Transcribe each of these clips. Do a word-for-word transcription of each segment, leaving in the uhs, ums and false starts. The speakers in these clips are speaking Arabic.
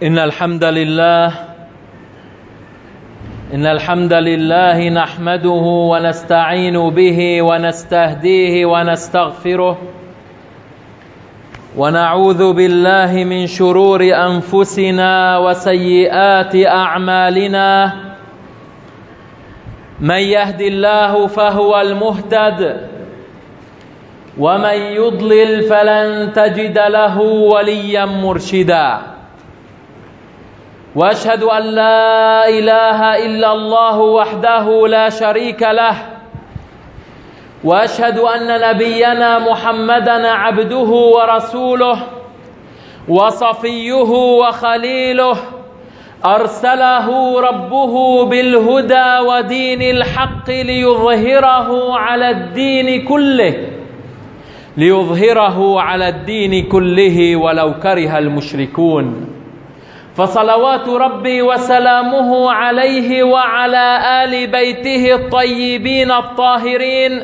إن الحمد لله إن الحمد لله نحمده ونستعين به ونستهديه ونستغفره ونعوذ بالله من شرور أنفسنا وسيئات أعمالنا. من يهد الله فهو المهتد ومن يضلل فلن تجد له وليا مرشدا. وأشهد أن لا إله إلا الله وحده لا شريك له، وأشهد أن نبينا محمدًا عبده ورسوله وصفيه وخليله، أرسله ربه بالهدى ودين الحق ليظهره على الدين كله ليظهره على الدين كله ولو كره المشركون. فصلوات ربي وسلامه عليه وعلى آل بيته الطيبين الطاهرين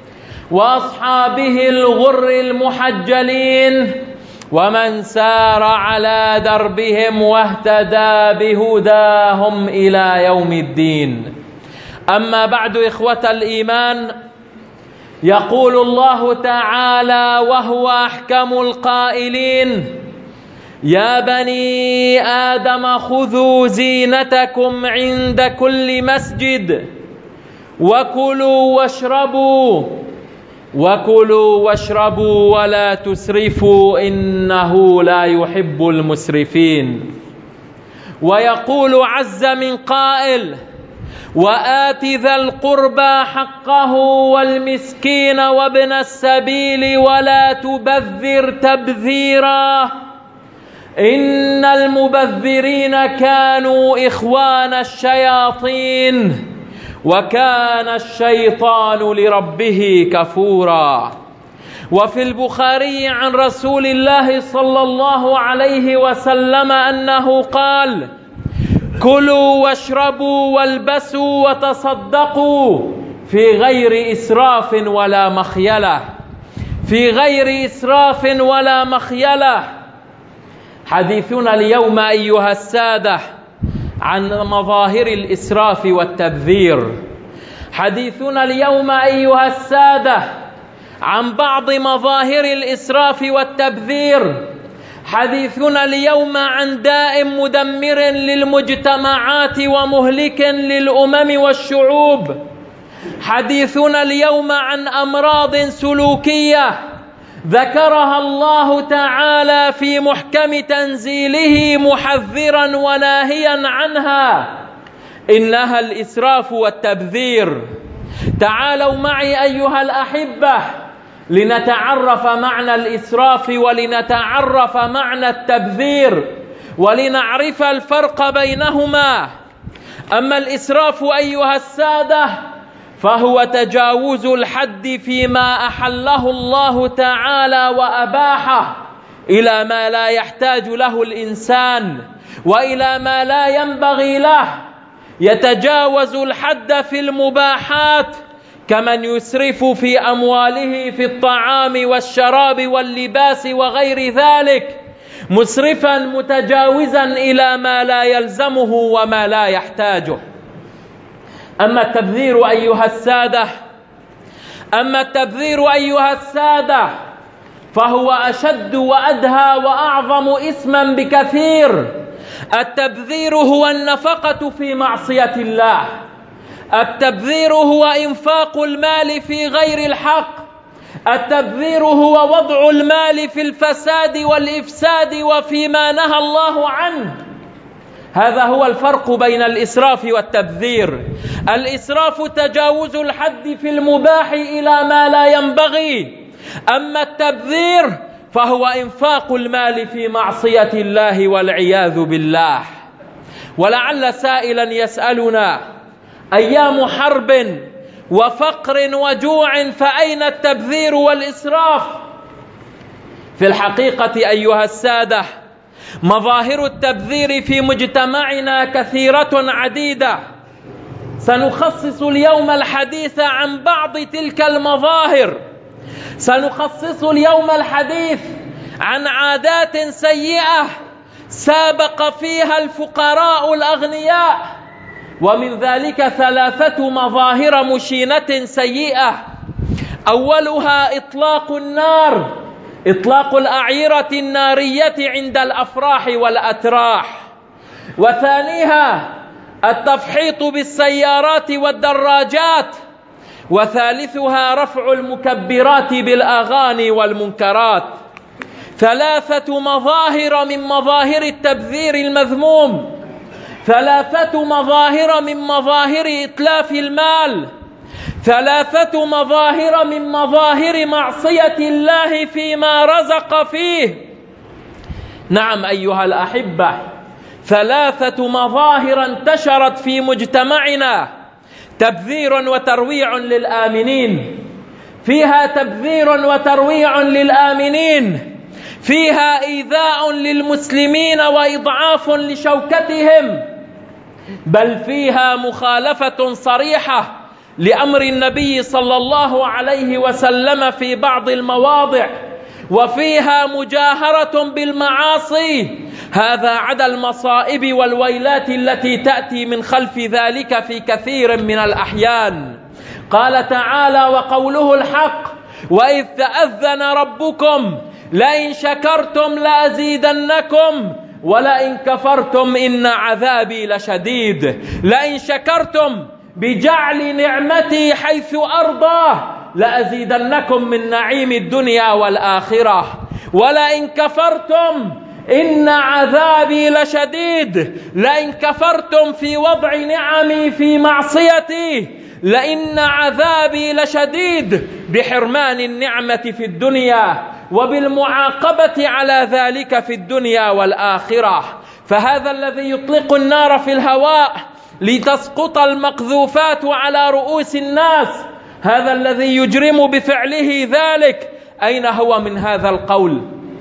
وأصحابه الغر المحجلين ومن سار على دربهم واهتدى بهداهم إلى يوم الدين. أما بعد، إخوة الإيمان، يقول الله تعالى وهو أحكم القائلين: يا بني آدم خذوا زينتكم عند كل مسجد وكلوا واشربوا وكلوا واشربوا ولا تسرفوا إنه لا يحب المسرفين. ويقول عز من قائل: وآت ذا القربى حقه والمسكين وابن السبيل ولا تبذر تبذيرا إن المبذرين كانوا إخوان الشياطين وكان الشيطان لربه كفورا. وفي البخاري عن رسول الله صلى الله عليه وسلم أنه قال: كلوا واشربوا والبسوا وتصدقوا في غير إسراف ولا مخيلة في غير إسراف ولا مخيلة. حديثنا اليوم أيها السادة عن مظاهر الإسراف والتبذير. حديثنا اليوم أيها السادة عن بعض مظاهر الإسراف والتبذير. حديثنا اليوم عن داء مدمر للمجتمعات ومهلك للأمم والشعوب. حديثنا اليوم عن أمراض سلوكية ذكرها الله تعالى في محكم تنزيله محذرا وناهيا عنها، إنها الإسراف والتبذير. تعالوا معي أيها الأحبة لنتعرف معنى الإسراف ولنتعرف معنى التبذير ولنعرف الفرق بينهما. أما الإسراف أيها السادة فهو تجاوز الحد فيما أحله الله تعالى وأباحه إلى ما لا يحتاج له الإنسان وإلى ما لا ينبغي له. يتجاوز الحد في المباحات كمن يسرف في أمواله في الطعام والشراب واللباس وغير ذلك، مسرفا متجاوزا إلى ما لا يلزمه وما لا يحتاجه. أما التبذير أيها السادة أما التبذير أيها السادة فهو أشد وأدهى وأعظم إثما بكثير. التبذير هو النفقة في معصية الله. التبذير هو إنفاق المال في غير الحق. التبذير هو وضع المال في الفساد والإفساد وفيما نهى الله عنه. هذا هو الفرق بين الإسراف والتبذير. الإسراف تجاوز الحد في المباح إلى ما لا ينبغي، أما التبذير فهو إنفاق المال في معصية الله والعياذ بالله. ولعل سائلا يسألنا: أيام حرب وفقر وجوع فأين التبذير والإسراف؟ في الحقيقة أيها السادة مظاهر التبذير في مجتمعنا كثيرة عديدة. سنخصص اليوم الحديث عن بعض تلك المظاهر. سنخصص اليوم الحديث عن عادات سيئة سابق فيها الفقراء الأغنياء. ومن ذلك ثلاثة مظاهر مشينة سيئة: أولها إطلاق النار، إطلاق الأعيرة النارية عند الأفراح والأتراح. وثانيها التفحيط بالسيارات والدراجات. وثالثها رفع المكبرات بالأغاني والمنكرات. ثلاثة مظاهر من مظاهر التبذير المذموم، ثلاثة مظاهر من مظاهر إتلاف المال، ثلاثة مظاهر من مظاهر معصية الله فيما رزق فيه. نعم أيها الأحبة، ثلاثة مظاهر انتشرت في مجتمعنا: تبذير وترويع للآمنين، فيها تبذير وترويع للآمنين، فيها إيذاء للمسلمين وإضعاف لشوكتهم، بل فيها مخالفة صريحة لأمر النبي صلى الله عليه وسلم في بعض المواضع، وفيها مجاهرة بالمعاصي. هذا عدا المصائب والويلات التي تأتي من خلف ذلك في كثير من الأحيان. قال تعالى وقوله الحق: وإذ تأذن ربكم لئن شكرتم لأزيدنكم ولئن كفرتم إن عذابي لشديد. لئن شكرتم بجعل نعمتي حيث أرضاه لأزيدنكم من نعيم الدنيا والآخرة، ولئن كفرتم إن عذابي لشديد. لئن كفرتم في وضع نعمي في معصيتي لئن عذابي لشديد، بحرمان النعمة في الدنيا وبالمعاقبة على ذلك في الدنيا والآخرة. فهذا الذي يطلق النار في الهواء لتسقط المقذوفات على رؤوس الناس، هذا الذي يجرم بفعله ذلك، أين هو من هذا القول؟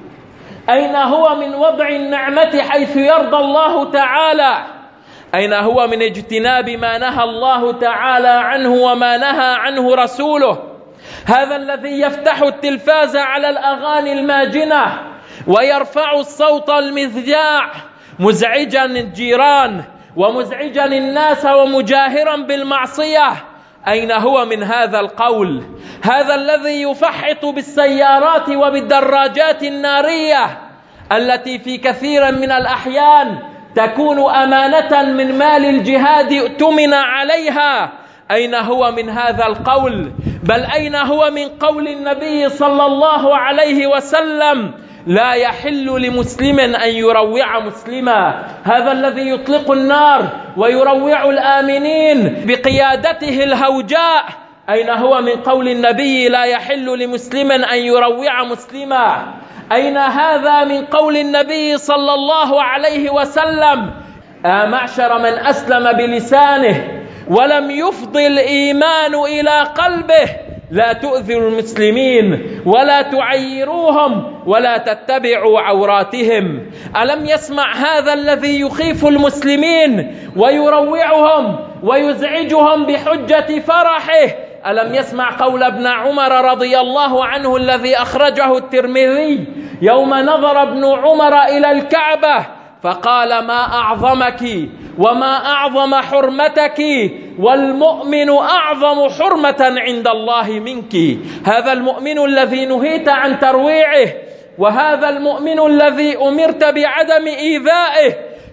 أين هو من وضع النعمة حيث يرضى الله تعالى؟ أين هو من اجتناب ما نهى الله تعالى عنه وما نهى عنه رسوله؟ هذا الذي يفتح التلفاز على الأغاني الماجنة ويرفع الصوت المذياع مزعجا الجيران ومزعجا الناس ومجاهرا بالمعصية، أين هو من هذا القول؟ هذا الذي يفحط بالسيارات وبالدراجات النارية التي في كثير من الأحيان تكون أمانة من مال الجهاد اؤتمن عليها، أين هو من هذا القول؟ بل أين هو من قول النبي صلى الله عليه وسلم: لا يحل لمسلم أن يروع مسلما. هذا الذي يطلق النار ويروع الآمنين بقيادته الهوجاء، أين هو من قول النبي: لا يحل لمسلم أن يروع مسلما؟ أين هذا من قول النبي صلى الله عليه وسلم: آه معشر من أسلم بلسانه ولم يفضي الإيمان إلى قلبه لا تؤذوا المسلمين ولا تعيروهم ولا تتبعوا عوراتهم. ألم يسمع هذا الذي يخيف المسلمين ويروعهم ويزعجهم بحجة فرحه؟ ألم يسمع قول ابن عمر رضي الله عنه الذي أخرجه الترمذي: يوم نظر ابن عمر إلى الكعبة فقال: ما أعظمك وما أعظم حرمتك، والمؤمن أعظم حرمة عند الله منك. هذا المؤمن الذي نهيت عن ترويعه، وهذا المؤمن الذي أمرت بعدم إيذائه،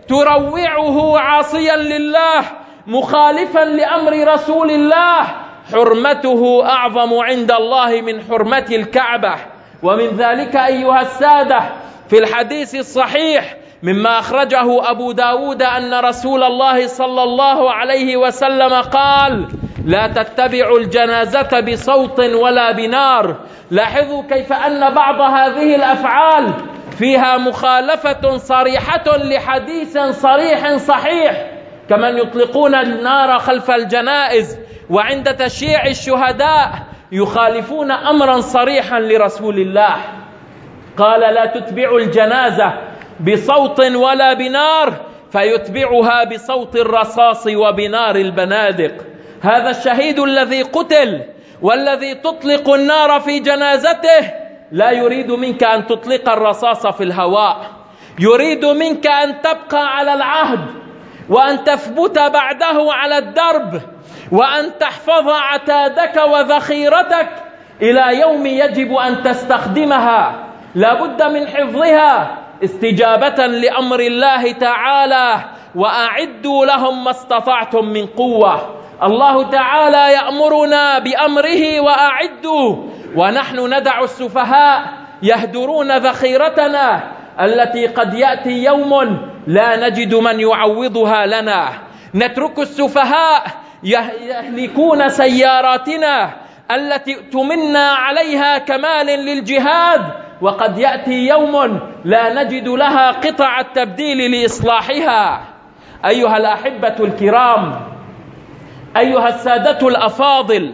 تروعه عاصيا لله مخالفا لأمر رسول الله، حرمته أعظم عند الله من حرمة الكعبة. ومن ذلك أيها السادة في الحديث الصحيح مما أخرجه أبو داود أن رسول الله صلى الله عليه وسلم قال: لا تتبعوا الجنازة بصوت ولا بنار. لاحظوا كيف أن بعض هذه الأفعال فيها مخالفة صريحة لحديث صريح صحيح، كمن يطلقون النار خلف الجنائز وعند تشييع الشهداء يخالفون أمرا صريحا لرسول الله. قال: لا تتبعوا الجنازة بصوت ولا بنار، فيتبعها بصوت الرصاص وبنار البنادق. هذا الشهيد الذي قتل والذي تطلق النار في جنازته لا يريد منك أن تطلق الرصاص في الهواء، يريد منك أن تبقى على العهد، وأن تثبت بعده على الدرب، وأن تحفظ عتادك وذخيرتك إلى يوم يجب أن تستخدمها. لا بد من حفظها استجابة لأمر الله تعالى: وأعدوا لهم ما استطعتم من قوة. الله تعالى يأمرنا بأمره وأعدوا، ونحن ندع السفهاء يهدرون ذخيرتنا التي قد يأتي يوم لا نجد من يعوضها لنا. نترك السفهاء يهلكون سياراتنا التي ائتمنا عليها كمال للجهاد، وقد يأتي يوم لا نجد لها قطع التبديل لإصلاحها. أيها الأحبة الكرام، أيها السادة الأفاضل،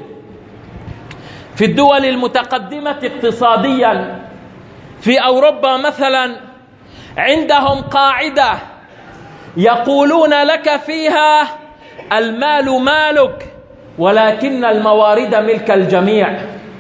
في الدول المتقدمة اقتصاديا في أوروبا مثلا عندهم قاعدة يقولون لك فيها: المال مالك، ولكن الموارد ملك الجميع،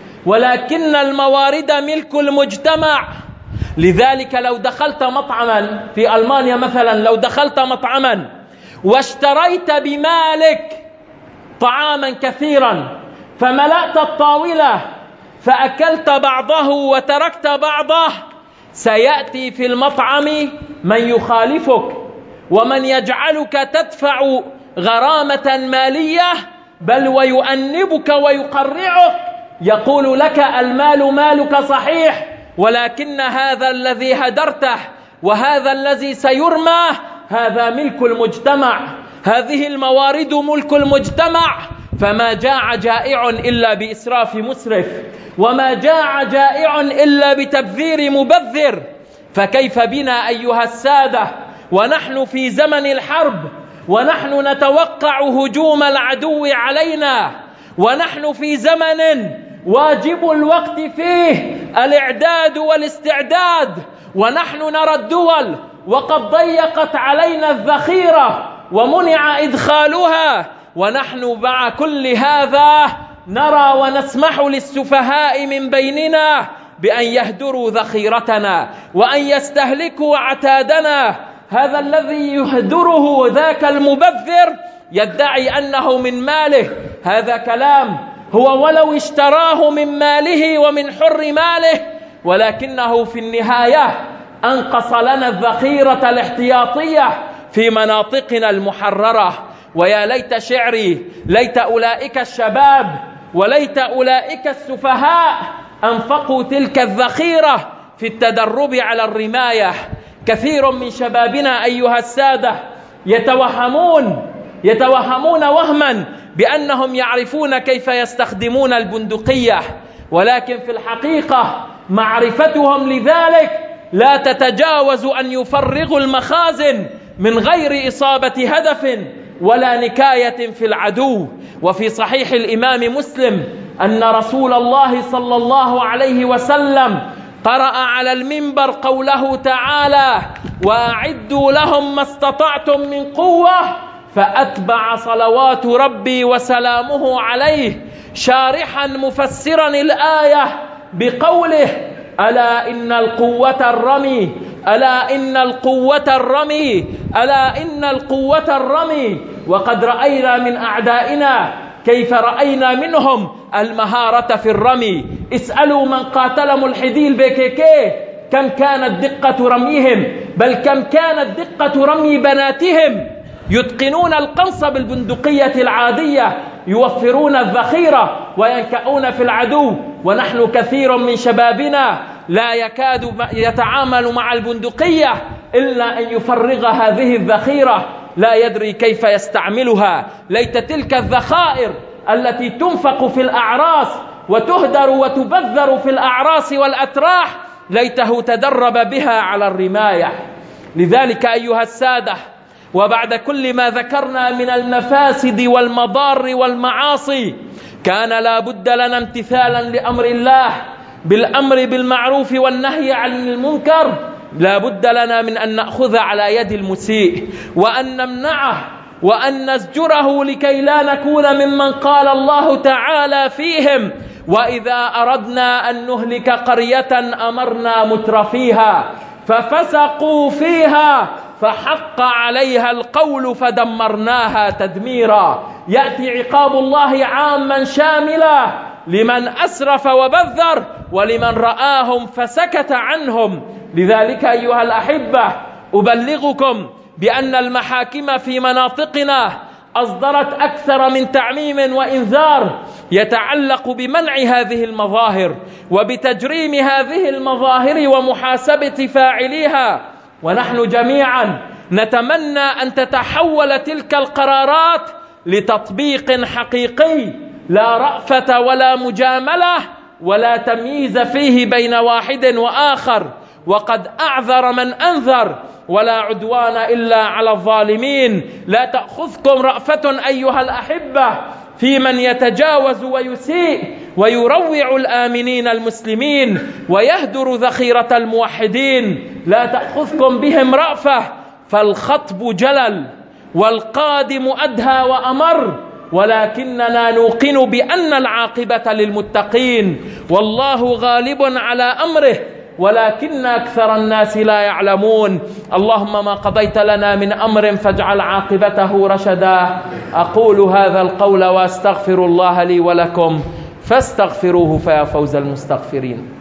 ولكن الموارد ملك المجتمع. لذلك لو دخلت مطعما في ألمانيا مثلا، لو دخلت مطعما واشتريت بمالك طعاما كثيرا فملأت الطاولة فأكلت بعضه وتركت بعضه، سيأتي في المطعم من يخالفك ومن يجعلك تدفع غرامة مالية، بل ويؤنبك ويقرعك، يقول لك: المال مالك صحيح، ولكن هذا الذي هدرته وهذا الذي سيرمى هذا ملك المجتمع، هذه الموارد ملك المجتمع. فما جاع جائع إلا بإسراف مسرف، وما جاع جائع إلا بتبذير مبذر. فكيف بنا أيها السادة ونحن في زمن الحرب، ونحن نتوقع هجوم العدو علينا، ونحن في زمن واجب الوقت فيه الإعداد والاستعداد، ونحن نرى الدول وقد ضيقت علينا الذخيرة ومنع إدخالها، ونحن مع كل هذا نرى ونسمح للسفهاء من بيننا بأن يهدروا ذخيرتنا وأن يستهلكوا عتادنا. هذا الذي يهدره ذاك المبذر يدعي أنه من ماله، هذا كلام. هو ولو اشتراه من ماله ومن حر ماله، ولكنه في النهاية أنقص لنا الذخيرة الاحتياطية في مناطقنا المحررة. ويا ليت شعري، ليت أولئك الشباب وليت أولئك السفهاء أنفقوا تلك الذخيرة في التدرب على الرماية. كثير من شبابنا أيها السادة يتوهمون يتوهمون وهما بأنهم يعرفون كيف يستخدمون البندقية، ولكن في الحقيقة معرفتهم لذلك لا تتجاوز أن يفرغوا المخازن من غير إصابة هدف ولا نكاية في العدو. وفي صحيح الإمام مسلم أن رسول الله صلى الله عليه وسلم قرأ على المنبر قوله تعالى: وأعدوا لهم ما استطعتم من قوة، فأتبع صلوات ربي وسلامه عليه شارحا مفسرا الآية بقوله: ألا إن القوة الرمي ألا إن القوة الرمي ألا إن القوة الرمي. وقد رأينا من أعدائنا كيف رأينا منهم المهارة في الرمي. اسألوا من قاتل ملحدي البيكيكي كم كانت دقة رميهم، بل كم كانت دقة رمي بناتهم. يتقنون القنص بالبندقية العادية، يوفرون الذخيرة وينكؤون في العدو. ونحن كثير من شبابنا لا يكاد يتعامل مع البندقية إلا أن يفرغ هذه الذخيرة، لا يدري كيف يستعملها. ليت تلك الذخائر التي تنفق في الأعراس وتهدر وتبذر في الأعراس والأتراح ليته تدرب بها على الرماية. لذلك أيها السادة، وبعد كل ما ذكرنا من المفاسد والمضار والمعاصي، كان لا بد لنا امتثالا لأمر الله بالأمر بالمعروف والنهي عن المنكر. لا بد لنا من أن نأخذ على يد المسيء وأن نمنعه وأن نزجره لكي لا نكون ممن قال الله تعالى فيهم: وإذا أردنا أن نهلك قرية أمرنا مترفيها ففسقوا فيها فحق عليها القول فدمرناها تدميرا. يأتي عقاب الله عاما شاملا لمن أسرف وبذر ولمن رآهم فسكت عنهم. لذلك أيها الأحبة أبلغكم بأن المحاكم في مناطقنا أصدرت أكثر من تعميم وإنذار يتعلق بمنع هذه المظاهر وبتجريم هذه المظاهر ومحاسبة فاعليها. ونحن جميعا نتمنى أن تتحول تلك القرارات لتطبيق حقيقي لا رأفة ولا مجاملة ولا تمييز فيه بين واحد وآخر. وقد أعذر من أنذر ولا عدوان إلا على الظالمين. لا تأخذكم رأفة أيها الأحبة في من يتجاوز ويسيء ويروع الآمنين المسلمين ويهدر ذخيرة الموحدين. لا تأخذكم بهم رأفة، فالخطب جلل والقادم أدهى وأمر، ولكننا نوقن بأن العاقبة للمتقين، والله غالب على أمره ولكن أكثر الناس لا يعلمون. اللهم ما قضيت لنا من أمر فاجعل عاقبته رشدا. أقول هذا القول وأستغفر الله لي ولكم فاستغفروه فيا فوز المستغفرين.